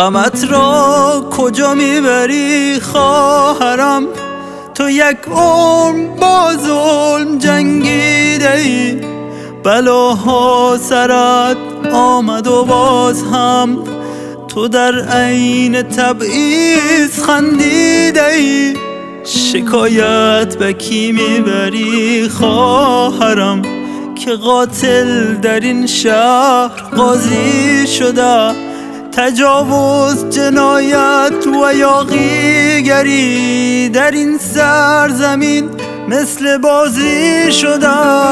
غمت را کجا میبری خواهرم؟ تو یک عمر با ظلم جنگیده ای، بلاها سرت آمد و باز هم تو در عین تبعیض خندیده ای. شکایت به کی میبری خواهرم که قاتل در این شهر قاضی شده؟ تجاوز، جنایت و یاغیگری در این سرزمین مثل بازی شده.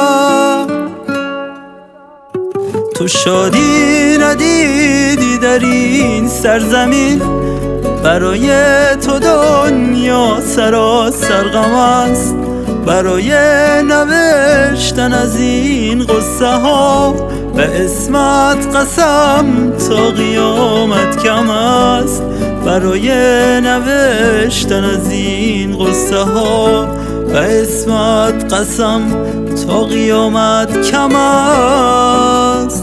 تو شادی ندیدی در این سرزمین، برای تو دنیا سراسر غم است. برای نوشتن از این قصه ها به اسمت قسم تا قیامت کم است. برای نوشتن از این قصه ها به اسمت قسم تا قیامت کم است.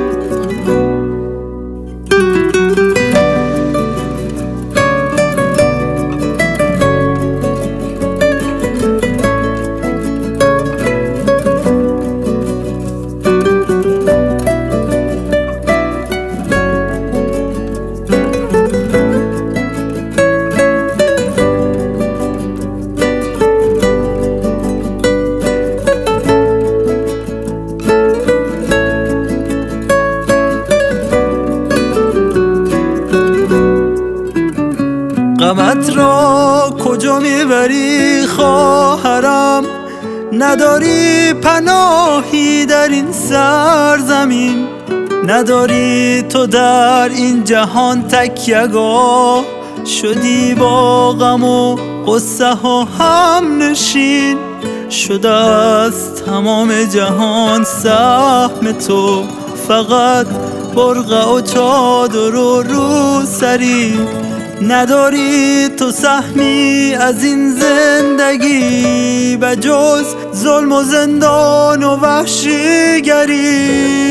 غمت را کجا میبری خواهرم؟ نداری پناهی در این سرزمین، نداری تو در این جهان تکیه‌گاه. شدی با غم و قصه ها هم نشین، شده از تمام جهان سهم تو فقط برقع و چادر و روسری. نداری تو سهمی از این زندگی به جز ظلم و زندان و وحشیگری.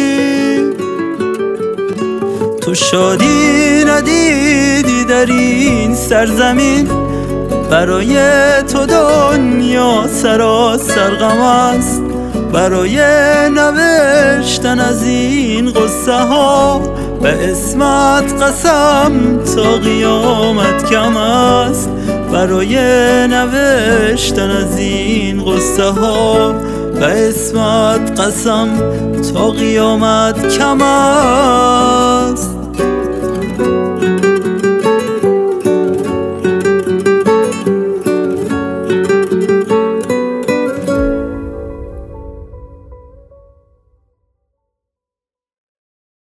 تو شادی ندیدی در این سرزمین، برای تو دنیا سراسر غم است. برای نوشتن از این قصه ها به اسمت قسم تا قیامت کم است. برای نوشتن از این قصه ها به اسمت قسم تا قیامت کم است.